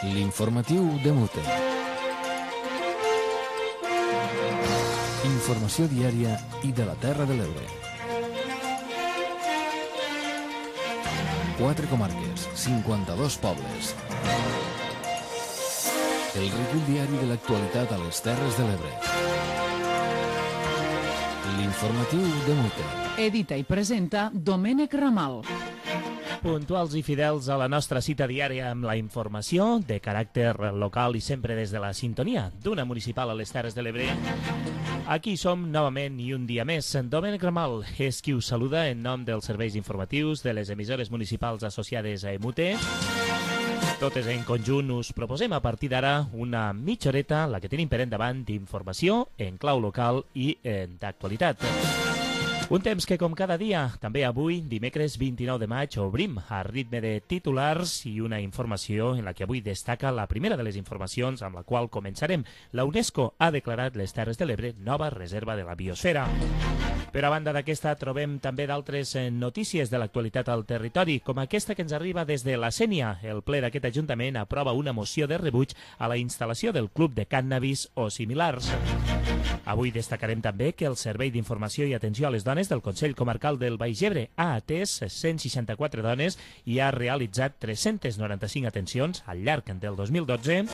L'informatiu de Mute. Informació diària i de la Terra de l'Ebre. 4 comarques, 52 pobles. El recull diari de l'actualitat a les Terres de l'Ebre. L'informatiu de Mute. Edita i presenta Domènec Ramal. Puntuals i fidels a la nostra cita diària amb la informació de caràcter local i sempre des de la sintonia d'una municipal a les Terres de l'Ebre. Aquí som novament i un dia més. Domènec Ramal és qui us saluda en nom dels serveis informatius de les emissores municipals associades a EMUTE. Totes en conjunt us proposem a partir d'ara una mitja horeta, la que tenim per endavant, d'informació en clau local i d'actualitat. Un temps que, com cada dia, també avui, dimecres 29 de maig, obrim a ritme de titulars i una informació en la que avui destaca la primera de les informacions amb la qual començarem. La UNESCO ha declarat les Terres de l'Ebre nova reserva de la biosfera. Per a banda d'aquesta, trobem també d'altres notícies de l'actualitat al territori, com aquesta que ens arriba des de la Sénia. El ple d'aquest Ajuntament aprova una moció de rebuig a la instal·lació del Club de Cànnabis o similars. Avui destacarem també que el Servei d'Informació i Atenció a les Dones del Consell Comarcal del Baix Ebre ha atès 164 dones i ha realitzat 395 atencions al llarg del 2012.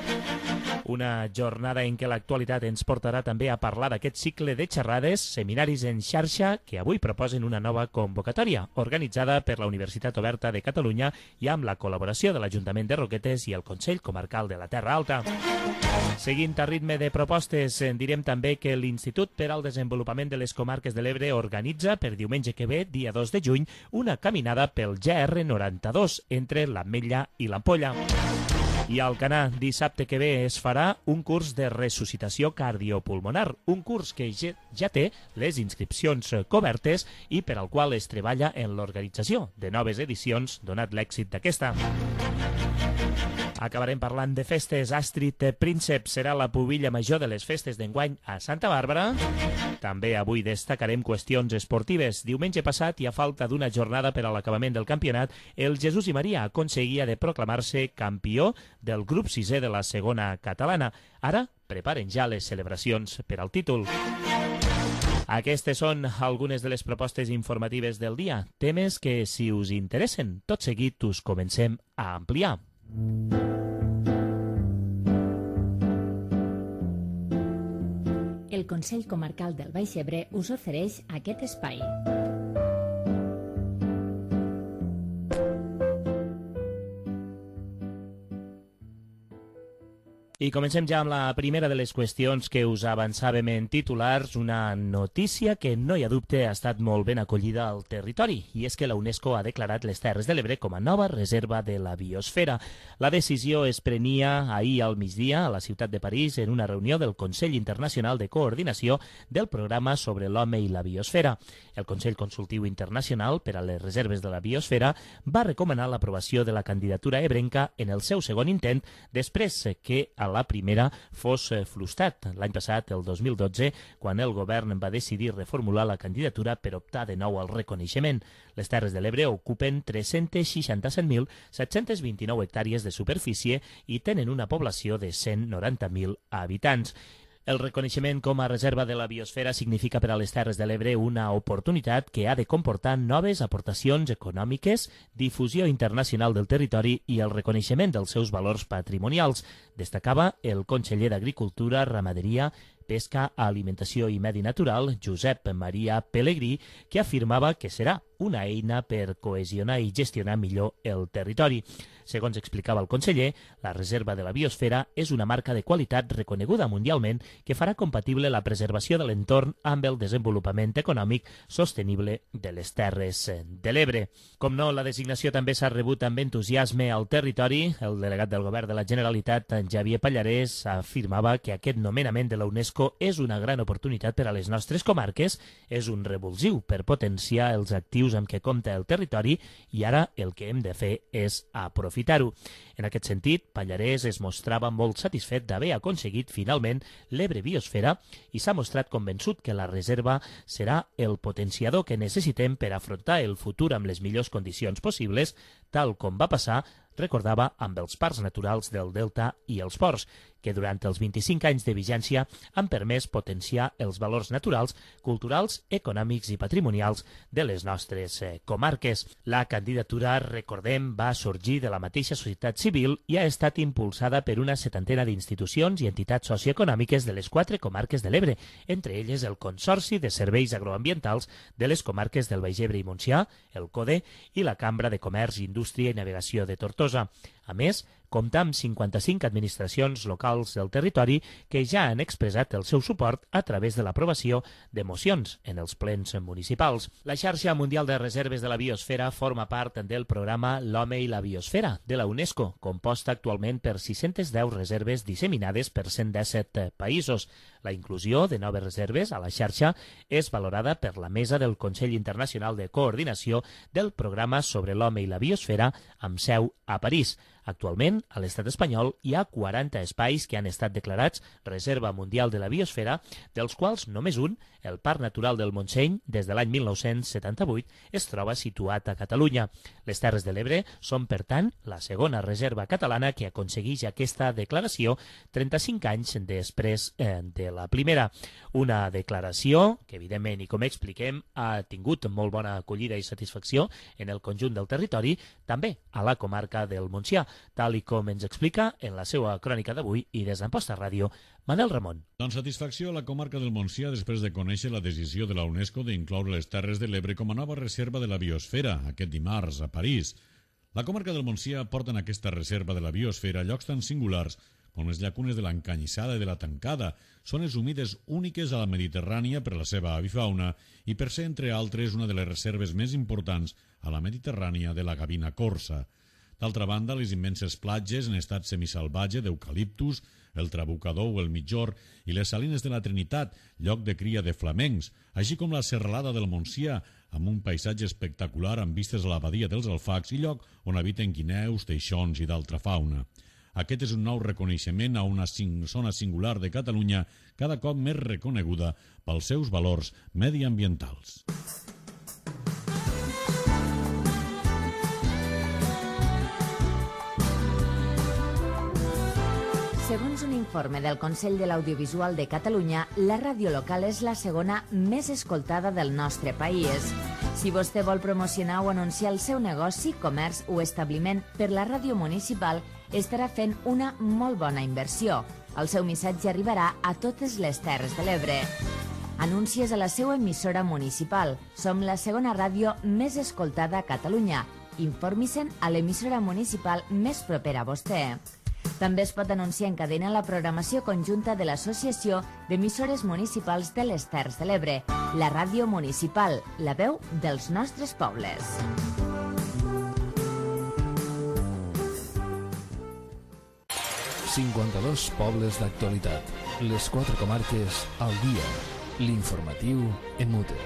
Una jornada en què l'actualitat ens portarà també a parlar d'aquest cicle de xerrades, seminaris en xarxa, que avui proposen una nova convocatòria, organitzada per la Universitat Oberta de Catalunya i amb la col·laboració de l'Ajuntament de Roquetes i el Consell Comarcal de la Terra Alta. Seguint a ritme de propostes, direm també que l'Institut per al Desenvolupament de les Comarques de l'Ebre organitza per diumenge que ve, dia 2 de juny, una caminada pel GR92 entre l'Ametlla i l'Ampolla. I al Canà, dissabte que ve es farà un curs de resuscitació cardiopulmonar, un curs que ja té les inscripcions cobertes i per al qual es treballa en l'organització de noves edicions, donat l'èxit d'aquesta. Acabarem parlant de festes. Astrid Príncep serà la pubilla major de les festes d'enguany a Santa Bàrbara. També avui destacarem qüestions esportives. Diumenge passat, i a falta d'una jornada per a l'acabament del campionat, el Jesús i Maria aconseguia de proclamar-se campió del grup 6è de la segona catalana. Ara preparen ja les celebracions per al títol. Aquestes són algunes de les propostes informatives del dia, temes que, si us interessen, tot seguit us comencem a ampliar. El Consell Comarcal del Baix Ebre us ofereix aquest espai. I comencem ja amb la primera de les qüestions que us avançàvem en titulars, una notícia que no hi ha dubte ha estat molt ben acollida al territori, i és que la UNESCO ha declarat les Terres de l'Ebre com a nova reserva de la biosfera. La decisió es prenia ahir al migdia a la ciutat de París en una reunió del Consell Internacional de Coordinació del Programa sobre l'Home i la Biosfera. El Consell Consultiu Internacional per a les Reserves de la Biosfera va recomanar l'aprovació de la candidatura ebrenca en el seu segon intent, després que a la primera fos frustrat l'any passat, el 2012, quan el govern va decidir reformular la candidatura per optar de nou al reconeixement. Les Terres de l'Ebre ocupen 367.729 hectàrees de superfície i tenen una població de 190.000 habitants. El reconeixement com a reserva de la biosfera significa per a les Terres de l'Ebre una oportunitat que ha de comportar noves aportacions econòmiques, difusió internacional del territori i el reconeixement dels seus valors patrimonials, destacava el conseller d'Agricultura, Ramaderia, Pesca, Alimentació i Medi Natural, Josep Maria Pelegrí, que afirmava que serà una eina per cohesionar i gestionar millor el territori. Segons explicava el conseller, la reserva de la biosfera és una marca de qualitat reconeguda mundialment que farà compatible la preservació de l'entorn amb el desenvolupament econòmic sostenible de les Terres de l'Ebre. Com no, la designació també s'ha rebut amb entusiasme al territori. El delegat del Govern de la Generalitat, Javier Pallarès, afirmava que aquest nomenament de la UNESCO és una gran oportunitat per a les nostres comarques, és un revulsiu per potenciar els actius amb què compta el territori i ara el que hem de fer és aprofitar-ho. En aquest sentit, Pallarès es mostrava molt satisfet d'haver aconseguit finalment l'Ebre Biosfera i s'ha mostrat convençut que la reserva serà el potenciador que necessitem per afrontar el futur amb les millors condicions possibles, tal com va passar recordava amb els parcs naturals del Delta i els ports, que durant els 25 anys de vigència han permès potenciar els valors naturals, culturals, econòmics i patrimonials de les nostres comarques. La candidatura, recordem, va sorgir de la mateixa societat civil i ha estat impulsada per una setantena d'institucions i entitats socioeconòmiques de les 4 comarques de l'Ebre, entre elles el Consorci de Serveis Agroambientals de les comarques del Baix Ebre i Montsià, el CODE i la Cambra de Comerç, Indústria i Navegació de Tortosa. A més, compta amb 55 administracions locals del territori que ja han expressat el seu suport a través de l'aprovació de mocions en els plens municipals. La xarxa mundial de reserves de la biosfera forma part del programa L'home i la biosfera de la UNESCO, composta actualment per 610 reserves disseminades per 117 països. La inclusió de noves reserves a la xarxa és valorada per la Mesa del Consell Internacional de Coordinació del Programa sobre l'Home i la Biosfera amb seu a París. Actualment, a l'estat espanyol hi ha 40 espais que han estat declarats Reserva Mundial de la Biosfera, dels quals només un, el Parc Natural del Montseny, des de l'any 1978, es troba situat a Catalunya. Les Terres de l'Ebre són, per tant, la segona reserva catalana que aconsegueix aquesta declaració 35 anys després de la primera. Una declaració que, evidentment, i com expliquem, ha tingut molt bona acollida i satisfacció en el conjunt del territori, també a la comarca del Montsià, tal i com ens explica en la seva crònica d'avui i des d'Amposta Ràdio, Manel Ramon. Doncs satisfacció a la comarca del Montsià després de conèixer la decisió de la UNESCO d'incloure les Terres de l'Ebre com a nova reserva de la biosfera aquest dimarts a París. La comarca del Montsià porta en aquesta reserva de la biosfera llocs tan singulars com les llacunes de l'Encanyissada i de la Tancada, zones humides úniques a la Mediterrània per la seva avifauna i per ser, entre altres, una de les reserves més importants a la Mediterrània de la Gavina corsa. D'altra banda, les immenses platges en estat semisalvatge d'eucaliptus, el Trabucador o el Mitjor i les salines de la Trinitat, lloc de cria de flamencs, així com la serralada del Montsià, amb un paisatge espectacular amb vistes a la badia dels Alfacs i lloc on habiten guineus, teixons i d'altra fauna. Aquest és un nou reconeixement a una zona singular de Catalunya cada cop més reconeguda pels seus valors mediambientals. Segons un informe del Consell de l'Audiovisual de Catalunya, la ràdio local és la segona més escoltada del nostre país. Si vostè vol promocionar o anunciar el seu negoci, comerç o establiment per la ràdio municipal, estarà fent una molt bona inversió. El seu missatge arribarà a totes les Terres de l'Ebre. Anuncies a la seva emissora municipal. Som la segona ràdio més escoltada a Catalunya. Informi-se'n a l'emissora municipal més propera a vostè. També es pot anunciar en cadena la programació conjunta de l'Associació d'Emissores Municipals de les Terres de l'Ebre, la ràdio municipal, la veu dels nostres pobles. «52 pobles d'actualitat. Les 4 comarques al dia. L'informatiu en Mute».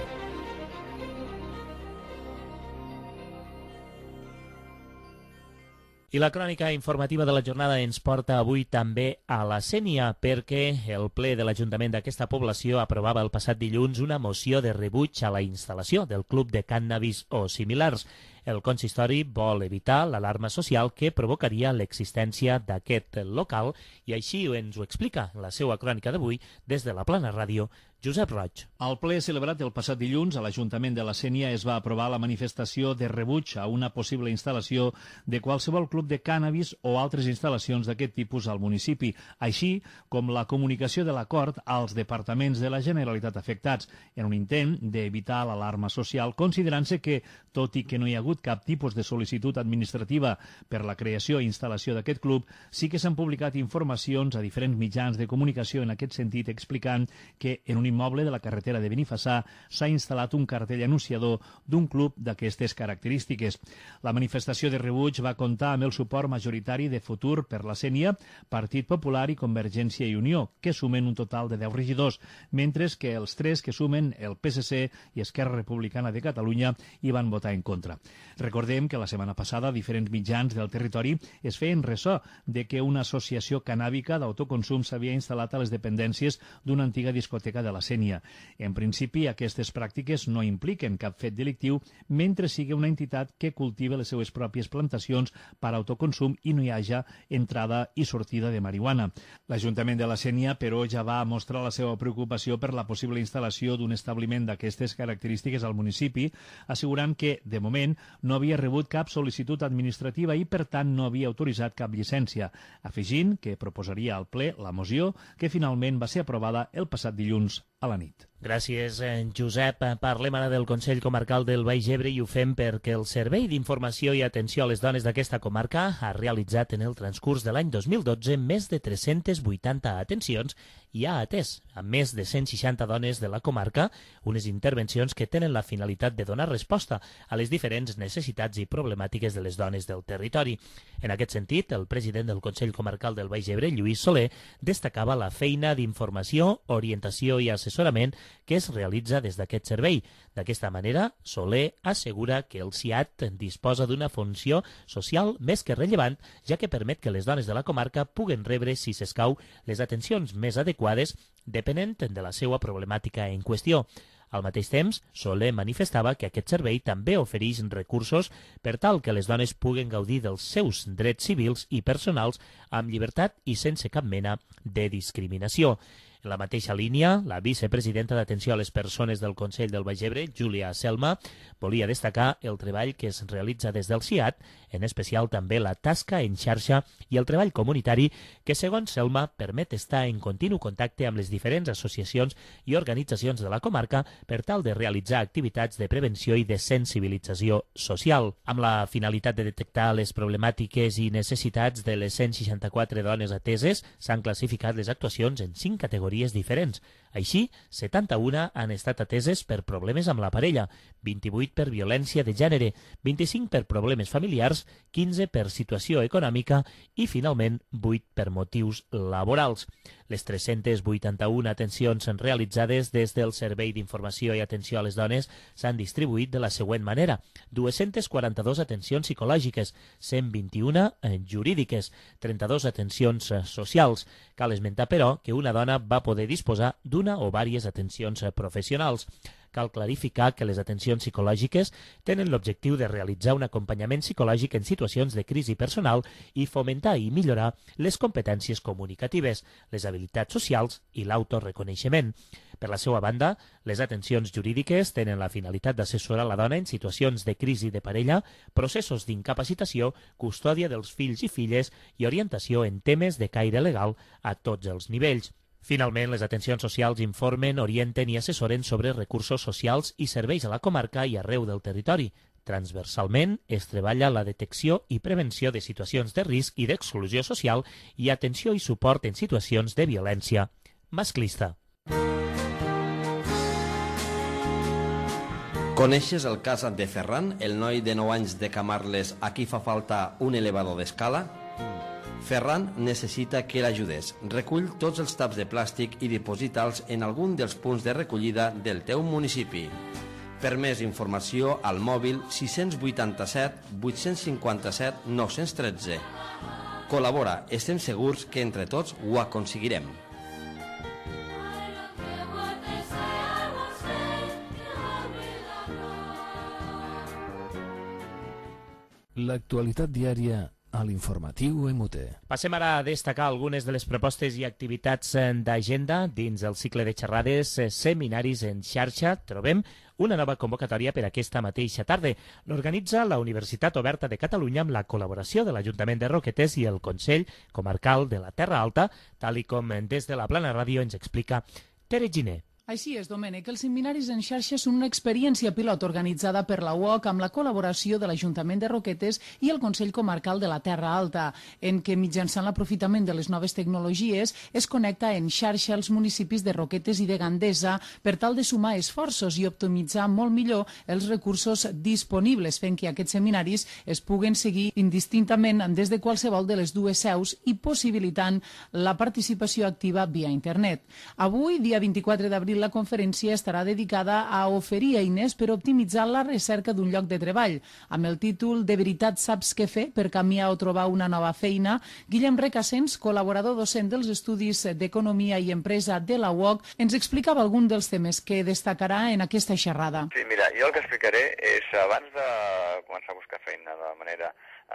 I la crònica informativa de la jornada ens porta avui també a la Sénia, perquè el ple de l'Ajuntament d'aquesta població aprovava el passat dilluns una moció de rebuig a la instal·lació del Club de Cànnabis o similars. El consistori vol evitar l'alarma social que provocaria l'existència d'aquest local i així ens ho explica en la seva crònica d'avui des de la Plana Ràdio, Josep Roig. Al ple celebrat el passat dilluns a l'Ajuntament de la Sénia es va aprovar la manifestació de rebuig a una possible instal·lació de qualsevol club de cànnabis o altres instal·lacions d'aquest tipus al municipi, així com la comunicació de l'acord als departaments de la Generalitat afectats, en un intent d'evitar l'alarma social, considerant-se que, tot i que no hi ha hagut cap tipus de sol·licitud administrativa per la creació i instal·lació d'aquest club, sí que s'han publicat informacions a diferents mitjans de comunicació en aquest sentit explicant que en un immoble de la carretera de Benifassà s'ha instal·lat un cartell anunciador d'un club d'aquestes característiques. La manifestació de rebuig va comptar amb el suport majoritari de Futur per la Sénia, Partit Popular i Convergència i Unió, que sumen un total de 10 regidors, mentre que els 3 que sumen el PSC i Esquerra Republicana de Catalunya hi van votar en contra. Recordem que la setmana passada diferents mitjans del territori es feien ressò de que una associació cannàbica d'autoconsum s'havia instal·lat a les dependències d'una antiga discoteca de la Sénia. En principi, aquestes pràctiques no impliquen cap fet delictiu mentre sigui una entitat que cultiva les seues pròpies plantacions per a autoconsum i no hi haja entrada i sortida de marihuana. L'Ajuntament de la Sénia, però, ja va mostrar la seva preocupació per la possible instal·lació d'un establiment d'aquestes característiques al municipi, assegurant que, de moment, no havia rebut cap sol·licitud administrativa i, per tant, no havia autoritzat cap llicència, afegint que proposaria al ple la moció que finalment va ser aprovada el passat dilluns a la nit. Gràcies, Josep. Parlem ara del Consell Comarcal del Baix Ebre i ho fem perquè el Servei d'Informació i Atenció a les Dones d'aquesta comarca ha realitzat en el transcurs de l'any 2012 més de 380 atencions i ha atès a més de 160 dones de la comarca unes intervencions que tenen la finalitat de donar resposta a les diferents necessitats i problemàtiques de les dones del territori. En aquest sentit, el president del Consell Comarcal del Baix Ebre, Lluís Soler, destacava la feina d'informació, orientació i assessorament que es realitza des d'aquest servei. D'aquesta manera, Soler assegura que el CIAT disposa d'una funció social més que rellevant, ja que permet que les dones de la comarca puguen rebre, si s'escau, les atencions més adequades depenent de la seva problemàtica en qüestió. Al mateix temps, Soler manifestava que aquest servei també ofereix recursos per tal que les dones puguen gaudir dels seus drets civils i personals amb llibertat i sense cap mena de discriminació. En la mateixa línia, la vicepresidenta d'Atenció a les Persones del Consell del Baix Ebre, Júlia Selma, volia destacar el treball que es realitza des del CIAT, en especial també la tasca en xarxa i el treball comunitari que, segons Selma, permet estar en continu contacte amb les diferents associacions i organitzacions de la comarca per tal de realitzar activitats de prevenció i de sensibilització social. Amb la finalitat de detectar les problemàtiques i necessitats de les 164 dones ateses, s'han classificat les actuacions en 5 categories diferents. Així, 71 han estat ateses per problemes amb la parella, 28 per violència de gènere, 25 per problemes familiars, 15 per situació econòmica i, finalment, 8 per motius laborals. Les 381 atencions realitzades des del Servei d'Informació i Atenció a les Dones s'han distribuït de la següent manera: 242 atencions psicològiques, 121 jurídiques, 32 atencions socials. Cal esmentar, però, que una dona va poder disposar d'una o diverses atencions professionals. Cal clarificar que les atencions psicològiques tenen l'objectiu de realitzar un acompanyament psicològic en situacions de crisi personal i fomentar i millorar les competències comunicatives, les habilitats socials i l'autoreconeixement. Per la seva banda, les atencions jurídiques tenen la finalitat d'assessorar la dona en situacions de crisi de parella, processos d'incapacitació, custòdia dels fills i filles i orientació en temes de caire legal a tots els nivells. Finalment, les atencions socials informen, orienten i assessoren sobre recursos socials i serveis a la comarca i arreu del territori. Transversalment, es treballa la detecció i prevenció de situacions de risc i d'exclusió social i atenció i suport en situacions de violència masclista. Coneixes el cas de Ferran, el noi de 9 anys de Camarles a qui fa falta un elevador d'escala? Ferran necessita que l'ajudes. Recull tots els taps de plàstic i diposita'ls en algun dels punts de recollida del teu municipi. Per més informació, al mòbil 687 857 913. Col·labora, estem segurs que entre tots ho aconseguirem. L'actualitat diària a l'informatiu MUT. Passem ara a destacar algunes de les propostes i activitats d'agenda dins el cicle de xerrades Seminaris en xarxa. Trobem una nova convocatòria per aquesta mateixa tarda. L'organitza la Universitat Oberta de Catalunya amb la col·laboració de l'Ajuntament de Roquetes i el Consell Comarcal de la Terra Alta, tal com des de la Plana Ràdio ens explica Tere Giner. Així és, Domènec. Els seminaris en xarxa són una experiència pilot organitzada per la UOC amb la col·laboració de l'Ajuntament de Roquetes i el Consell Comarcal de la Terra Alta, en què mitjançant l'aprofitament de les noves tecnologies es connecta en xarxa els municipis de Roquetes i de Gandesa per tal de sumar esforços i optimitzar molt millor els recursos disponibles, fent que aquests seminaris es puguen seguir indistintament des de qualsevol de les dues seus i possibilitant la participació activa via internet. Avui, dia 24 d'abril la conferència estarà dedicada a oferir eines per optimitzar la recerca d'un lloc de treball. Amb el títol "De veritat saps què fer per canviar o trobar una nova feina", Guillem Recasens, col·laborador docent dels Estudis d'Economia i Empresa de la UOC, ens explicava algun dels temes que destacarà en aquesta xerrada. Sí, mira, jo el que explicaré és, abans de començar a buscar feina de manera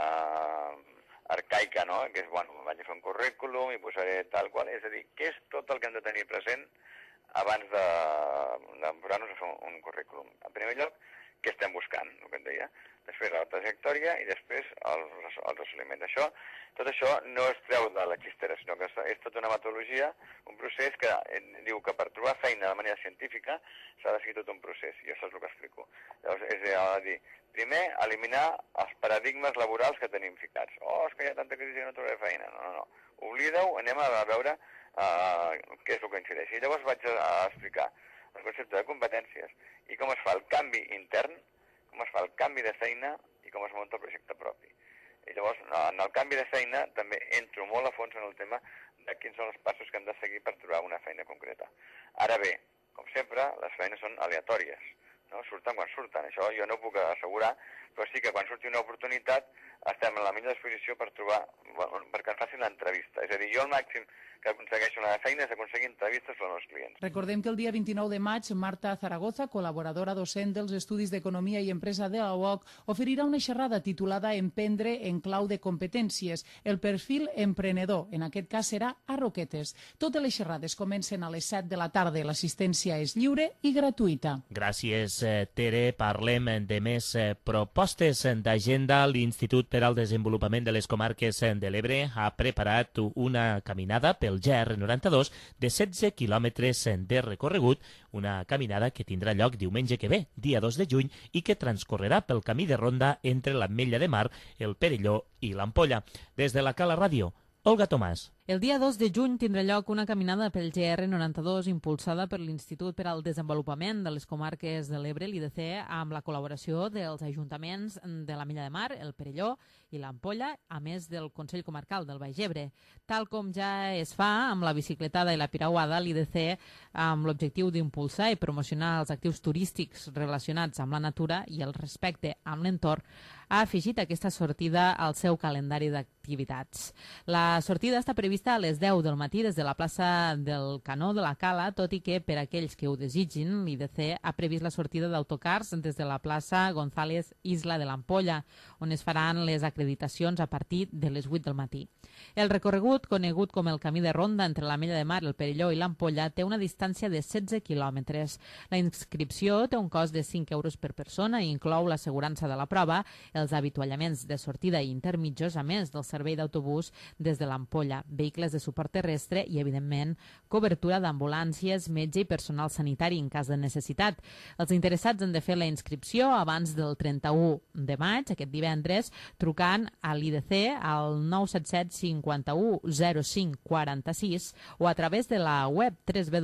arcaica, no? Que és, bueno, vaig a fer un currículum i posaré tal qual, és a dir, què és tot el que hem de tenir present abans de posar-nos a fer un currículum. En primer lloc, què estem buscant, el que et deia, després la trajectòria i després els assoliments. Tot això no es treu de la xistera, sinó que és tota una metodologia, un procés que diu que per trobar feina de manera científica s'ha de seguir tot un procés, i això és el que explico. Llavors, és a dir, primer, eliminar els paradigmes laborals que tenim ficats. És que hi ha tanta crisi que no trobaré feina. No. Oblida-ho, anem a veure què és el que incideix. I llavors vaig a explicar el concepte de competències i com es fa el canvi intern, com es fa el canvi de feina i com es munta el projecte propi. I llavors, en el canvi de feina, també entro molt a fons en el tema de quins són els passos que hem de seguir per trobar una feina concreta. Ara bé, com sempre, les feines són aleatòries. No? Surten quan surten, això jo no ho puc assegurar, però sí que quan surti una oportunitat estem en la millor disposició per trobar, perquè ens facin l'entrevista. És a dir, jo el màxim que aconsegueixo una feina és aconseguir entrevistes amb els clients. Recordem que el dia 29 de maig, Marta Zaragoza, col·laboradora docent dels Estudis d'Economia i Empresa de la UOC, oferirà una xerrada titulada Emprendre en clau de competències, el perfil emprenedor. En aquest cas serà a Roquetes. Totes les xerrades comencen a les 7 de la tarda. L'assistència és lliure i gratuïta. Gràcies, Tere. Parlem de més propostes d'agenda. L'Institut per al Desenvolupament de les Comarques de l'Ebre ha preparat una caminada pel GR92 de 16 quilòmetres de recorregut, una caminada que tindrà lloc diumenge que ve, dia 2 de juny, i que transcorrerà pel camí de ronda entre l'Ametlla de Mar, el Perelló i l'Ampolla. Des de la Cala Ràdio, Olga Tomàs. El dia 2 de juny tindrà lloc una caminada pel GR92 impulsada per l'Institut per al Desenvolupament de les Comarques de l'Ebre, l'IDC, amb la col·laboració dels ajuntaments de l'Ametlla de Mar, el Perelló i l'Ampolla, a més del Consell Comarcal del Baix Ebre. Tal com ja es fa amb la bicicletada i la piragüada, l'IDC, amb l'objectiu d'impulsar i promocionar els actius turístics relacionats amb la natura i el respecte amb l'entorn, ha afegit aquesta sortida al seu calendari d'activitats. La sortida està prevista a les 10 del matí des de la plaça del Canó de la Cala, tot i que per aquells que ho desitgin, l'IDC ha previst la sortida d'autocars des de la plaça González Isla de l'Ampolla, on es faran les acreditacions a partir de les 8 del matí. El recorregut, conegut com el camí de ronda entre l'Ametlla de Mar, el Perelló i l'Ampolla, té una distància de 16 quilòmetres. La inscripció té un cost de 5 euros per persona i inclou l'assegurança de la prova, els avituallaments de sortida i intermitjos, a més del servei d'autobús des de l'Ampolla, vehicles de suport terrestre i, evidentment, cobertura d'ambulàncies, metge i personal sanitari en cas de necessitat. Els interessats han de fer la inscripció abans del 31 de maig, aquest divendres, trucant a l'IDC al 977 51 05 46 o a través de la web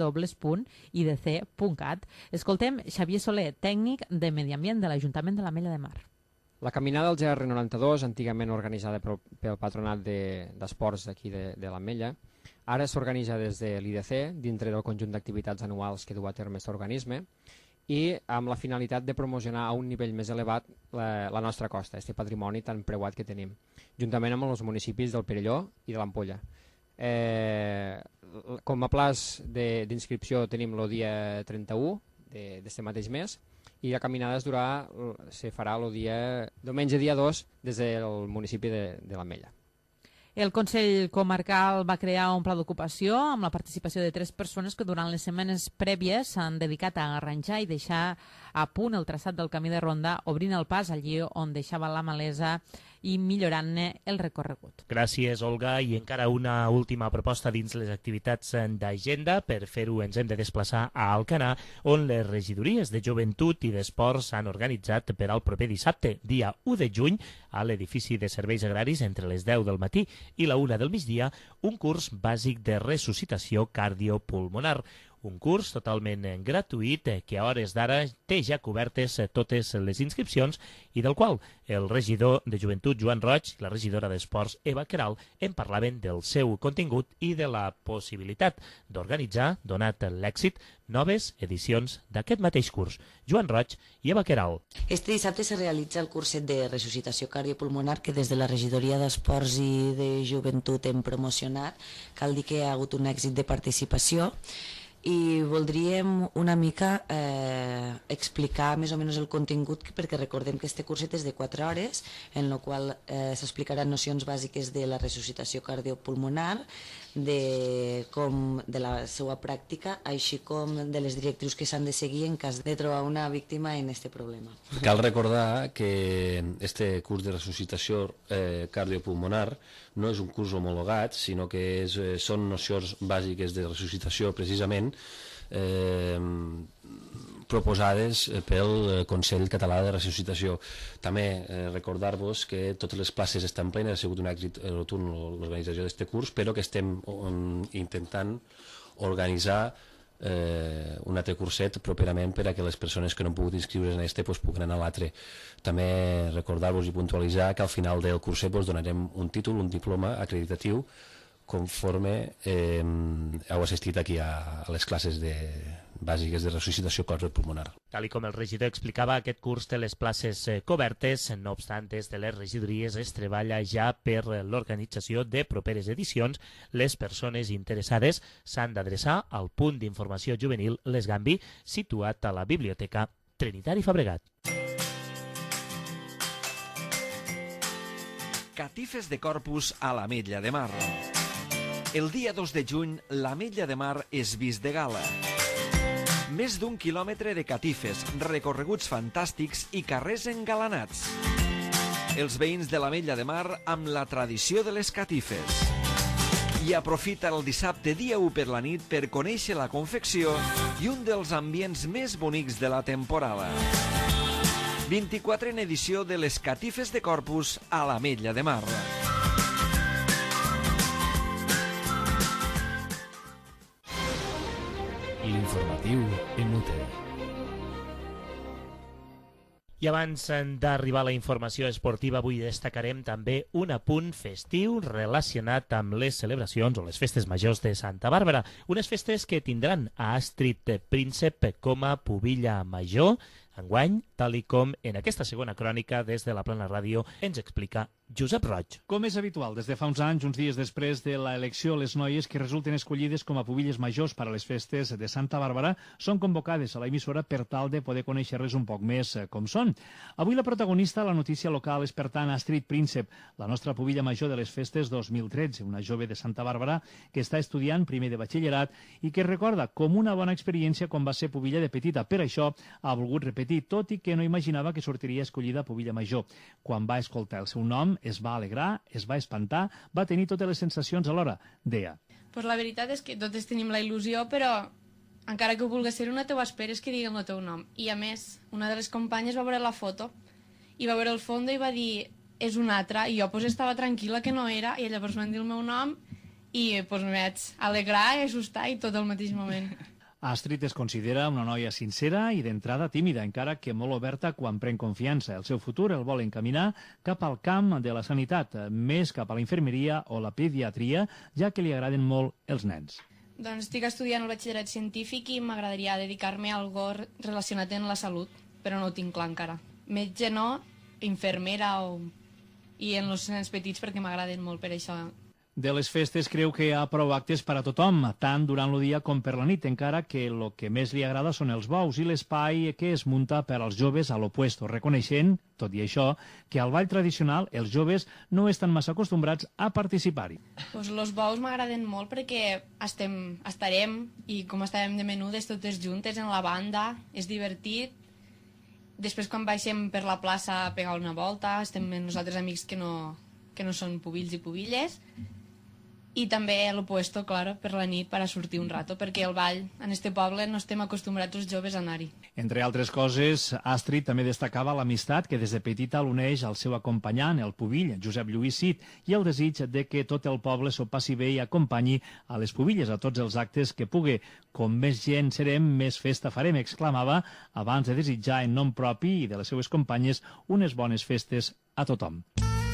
www.idc.cat. Escoltem Xavier Soler, tècnic de Medi Ambient de l'Ajuntament de l'Ametlla de Mar. La caminada del GR92, antigament organitzada pel Patronat d'Esports d'aquí de l'Ametlla, ara s'organitza des de l'IDC, dintre del conjunt d'activitats anuals que du a terme aquest organisme, i amb la finalitat de promocionar a un nivell més elevat la nostra costa, aquest patrimoni tan preuat que tenim, juntament amb els municipis del Perelló i de l'Ampolla. Com a plaç d'inscripció tenim el dia 31 d'aquest mateix mes, i la caminada se farà el diumenge dia 2 des del municipi de l'Ametlla. El Consell Comarcal va crear un pla d'ocupació amb la participació de 3 persones que durant les setmanes prèvies s'han dedicat a arranjar i deixar a punt el traçat del camí de ronda, obrint el pas allí on deixava la malesa i millorant-ne el recorregut. Gràcies, Olga. I encara una última proposta dins les activitats d'agenda. Per fer-ho ens hem de desplaçar a Alcanar, on les regidories de joventut i d'esports han organitzat per al proper dissabte, dia 1 de juny, a l'edifici de serveis agraris entre les 10 del matí i la 1 del migdia, un curs bàsic de resuscitació cardiopulmonar. un curs totalment gratuït que a hores d'ara té ja cobertes totes les inscripcions i del qual el regidor de Joventut, Joan Roig, i la regidora d'Esports, Eva Queralt, en parlaven del seu contingut i de la possibilitat d'organitzar, donat l'èxit, noves edicions d'aquest mateix curs. Joan Roig i Eva Queralt. Este dissabte se realitza el curset de resuscitació cardiopulmonar que des de la regidoria d'Esports i de Joventut hem promocionat. Cal dir que hi ha hagut un èxit de participació i voldríem una mica explicar més o menys el contingut, perquè recordem que este curset és de 4 hores, en el qual s'explicaran nocions bàsiques de la resuscitació cardiopulmonar, de la seva pràctica, així com de les directrius que s'han de seguir en cas de trobar una víctima en este problema. Cal recordar que este curs de resuscitació cardiopulmonar no és un curs homologat, sinó que són nocions bàsiques de resuscitació precisament proposades pel Consell Català de Resuscitació. També recordar-vos que totes les places estan plenes, ha sigut un èxit rotund l'organització d'aquest curs, però que estem intentant organitzar un altre curset properament per a que les persones que no han pogut inscriure's en este puguin anar a l'altre. També recordar-vos i puntualitzar que al final del curset donarem un títol, un diploma acreditatiu, conforme heu assistit aquí a les classes bàsiques de resuscitació cardiopulmonar. Tal com el regidor explicava, aquest curs té les places cobertes, no obstant, des de les regidories es treballa ja per l'organització de properes edicions. Les persones interessades s'han d'adreçar al punt d'informació juvenil Les Gambi, situat a la Biblioteca Trinitari Fabregat. Catifes de Corpus a l'Ametlla de Mar. El dia 2 de juny, l'Ametlla de Mar és vist de gala. Més d'1 quilòmetre de catifes, recorreguts fantàstics i carrers engalanats. Els veïns de l'Ametlla de Mar amb la tradició de les catifes. I aprofita el dissabte dia 1 per la nit per conèixer la confecció i un dels ambients més bonics de la temporada. 24 en edició de les catifes de Corpus a l'Ametlla de Mar. L'informatiu en UT. I abans d'arribar a la informació esportiva, avui destacarem també un apunt festiu relacionat amb les celebracions o les festes majors de Santa Bàrbara. Unes festes que tindran a Astrid Príncep com a pubilla major enguany, tal com en aquesta segona crònica des de la Plana Ràdio ens explica Josep Roig. Com és habitual, des de fa uns anys, uns dies després de l'elecció, les noies que resulten escollides com a pubilles majors per a les festes de Santa Bàrbara són convocades a la emissora per tal de poder conèixer-les un poc més com són. Avui la protagonista a la notícia local és, per tant, Astrid Príncep, la nostra pubilla major de les festes 2013, una jove de Santa Bàrbara que està estudiant primer de batxillerat i que recorda com una bona experiència quan va ser pubilla de petita. Per això ha volgut repetir, tot i que no imaginava que sortiria escollida pubilla major. Quan va escoltar el seu nom, es va alegrar, es va espantar, va tenir totes les sensacions alhora, deia. Pues la veritat és que totes tenim la il·lusió, però encara que ho vulguis ser una, teu esperes que diguem el teu nom. I a més, una de les companyes va veure la foto i va veure el fondo i va dir és una altra, i jo pues, estava tranquil·la que no era, i llavors van dir el meu nom i pues, me vaig alegrar i assustar i tot al mateix moment. Astrid es considera una noia sincera i d'entrada tímida, encara que molt oberta quan pren confiança. El seu futur el vol encaminar cap al camp de la sanitat, més cap a la infermeria o la pediatria, ja que li agraden molt els nens. Doncs estic estudiant el batxillerat científic i m'agradaria dedicar-me a algo relacionat amb la salut, però no ho tinc clar encara. Metge no, infermera i en els nens petits perquè m'agraden molt per això. De les festes creu que hi ha prou actes per a tothom, tant durant el dia com per la nit, encara que el que més li agrada són els bous i l'espai que es munta per als joves a l'opuesto, reconeixent, tot i això, que al ball tradicional els joves no estan massa acostumbrats a participar-hi. Pues los bous m'agraden molt perquè estarem i com estàvem de menudes totes juntes en la banda, és divertit. Després quan baixem per la plaça a pegar una volta, estem amb nosaltres amics que no són pubills i pubilles. i també el puesto, claro, per la nit, per a sortir un rato, perquè el ball en este poble no estem acostumbrats els joves a anar-hi. Entre altres coses, Astrid també destacava l'amistat que des de petita l'uneix al seu acompanyant, el pubill, Josep Lluís Cid, i el desig de que tot el poble s'ho passi bé i acompanyi a les pubilles a tots els actes que pugui. Com més gent serem, més festa farem, exclamava, abans de desitjar en nom propi i de les seues companyes unes bones festes a tothom.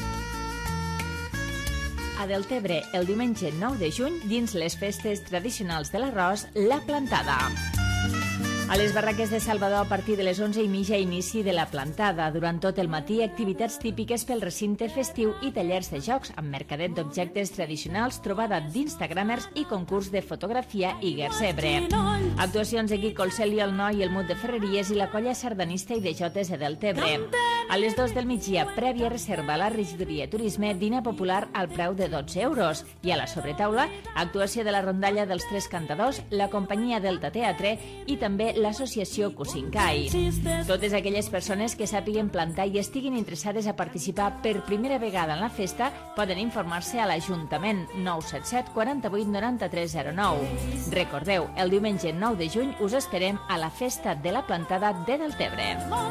A Deltebre, el diumenge 9 de juny, dins les festes tradicionals de l'arròs, la plantada. A les barraques de Salvador, a partir de les 11:30, inici de la plantada. Durant tot el matí, activitats típiques pel recinte festiu i tallers de jocs, amb mercadet d'objectes tradicionals, trobada d'instagramers i concurs de fotografia i guercebre. Actuacions de Quico el Celio, el Noi, el Mut de Ferreries i la colla sardanista i de jotes de Deltebre. A les 2 del migdia, prèvia reserva a la regidoria Turisme, dinar popular al preu de 12 euros. I a la sobretaula, actuació de la rondalla dels Tres Cantadors, la companyia Delta Teatre i també l'associació Cusincai. Totes aquelles persones que sàpiguen plantar i estiguin interessades a participar per primera vegada en la festa poden informar-se a l'Ajuntament 977 48 93 09. Recordeu, el diumenge 9 de juny us esperem a la Festa de la Plantada de Deltebre.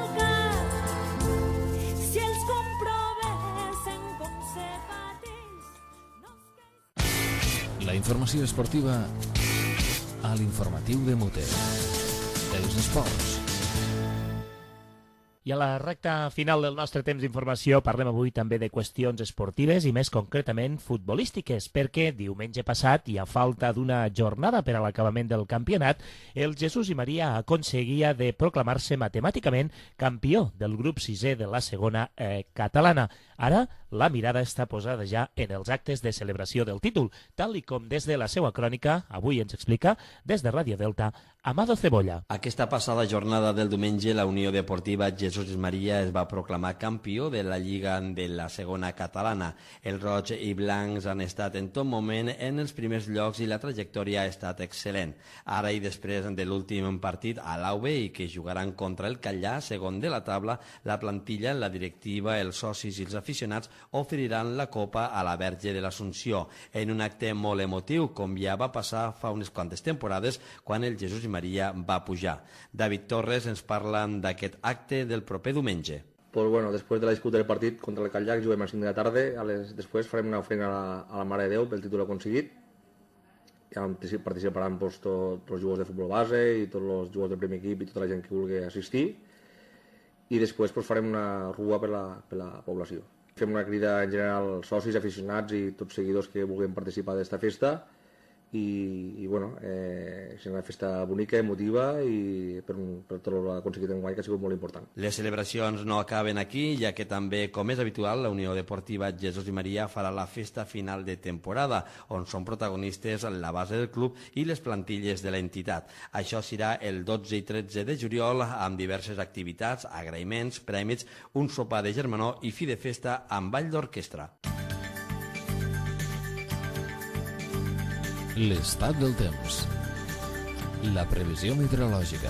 La informació esportiva a l'informatiu de Mute. Els esports. I a la recta final del nostre temps d'informació parlem avui també de qüestions esportives i més concretament futbolístiques, perquè diumenge passat, i a falta d'una jornada per a l'acabament del campionat, el Jesús i Maria aconseguia de proclamar-se matemàticament campió del grup 6è de la segona catalana. Ara la mirada està posada ja en els actes de celebració del títol, tal i com des de la seva crònica, avui ens explica, des de Ràdio Delta, Amado Cebolla. Aquesta passada jornada del diumenge, la Unió Deportiva Jesús i Maria es va proclamar campió de la Lliga de la segona catalana. Els roig i blancs han estat en tot moment en els primers llocs i la trajectòria ha estat excel·lent. Ara i després de l'últim partit a l'AUB i que jugaran contra el Callà, segon de la taula, la plantilla, la directiva, els socis i els aficionats oferiran la Copa a la Verge de l'Assumpció, en un acte molt emotiu, com ja va passar fa unes quantes temporades quan el Jesús i Maria va pujar. David Torres ens parla d'aquest acte del proper diumenge. Pues bueno, después de la disputa del partit contra el Callà, juguem a les 5 de la tarda, després farem una ofrena a la Mare de Déu pel títol aconseguit. Ja participaran tots els jugadors de futbol base i tots els jugadors del primer equip i tota la gent que vulgui assistir. I després farem una rua per la població. Fem una crida en general als socis, aficionats i tots seguidors que vulguin participar d'esta festa i bueno, és una festa bonica, emotiva i per tot l'aconseguit enguany que ha sigut molt important. Les celebracions no acaben aquí, ja que també, com és habitual, la Unió Deportiva Jesús i Maria farà la festa final de temporada, on són protagonistes la base del club i les plantilles de l'entitat. Això serà el 12 i 13 de juliol amb diverses activitats, agraïments, prèmits, un sopar de germanor i fi de festa amb ball d'orquestra. L'estat del temps. La previsió meteorològica.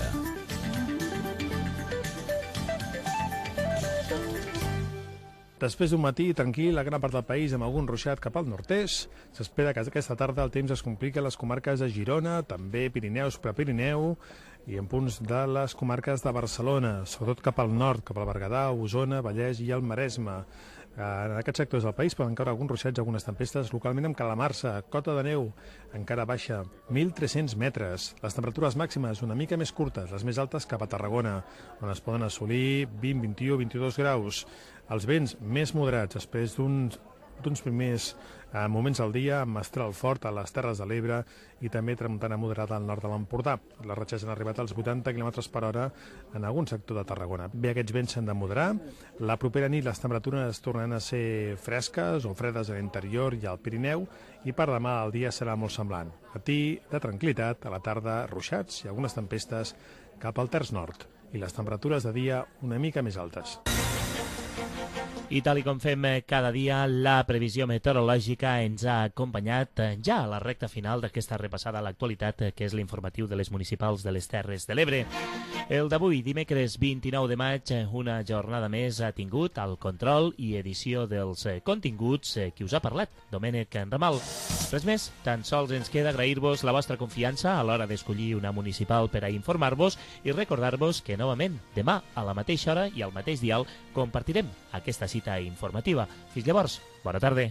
Després d'un matí tranquil a gran part del país amb algun ruixat cap al nord-est, s'espera que aquesta tarda el temps es compliqui a les comarques de Girona, també Pirineus, Prepirineu i en punts de les comarques de Barcelona, sobretot cap al nord, cap al Berguedà, Osona, Vallès i el Maresme. En aquests sectors del país poden caure alguns ruixats, algunes tempestes, localment amb calamarsa, cota de neu encara baixa, 1.300 metres. Les temperatures màximes una mica més curtes, les més altes cap a Tarragona, on es poden assolir 20, 21, 22 graus. Els vents més moderats després d'uns primers moments al dia, amb mestral fort a les Terres de l'Ebre i també tramuntana moderada al nord de l'Empordà. Les ratxes han arribat als 80 km per hora en algun sector de Tarragona. Bé, aquests vents s'han de moderar. La propera nit les temperatures tornaran a ser fresques o fredes a l'interior i al Pirineu i per demà el dia serà molt semblant. Matí de tranquil·litat, a la tarda ruixats i algunes tempestes cap al terç nord i les temperatures de dia una mica més altes. I tal com fem cada dia, la previsió meteorològica ens ha acompanyat ja a la recta final d'aquesta repassada a l'actualitat, que és l'informatiu de les municipals de les Terres de l'Ebre. El d'avui, dimecres 29 de maig, una jornada més ha tingut el control i edició dels continguts qui us ha parlat, Domènec Ramal. Res més, tan sols ens queda agrair-vos la vostra confiança a l'hora d'escollir una municipal per a informar-vos i recordar-vos que, novament, demà a la mateixa hora i al mateix dial compartirem aquesta cita informativa. Fins llavors, bona tarda.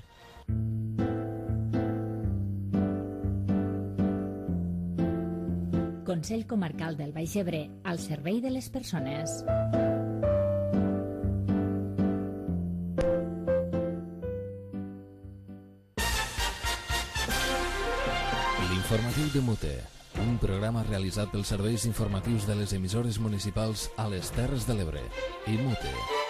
Consell Comarcal del Baix Ebre, al servei de les persones. L'informatiu de Mute, un programa realitzat pels serveis informatius de les emissores municipals a les Terres de l'Ebre i Mute.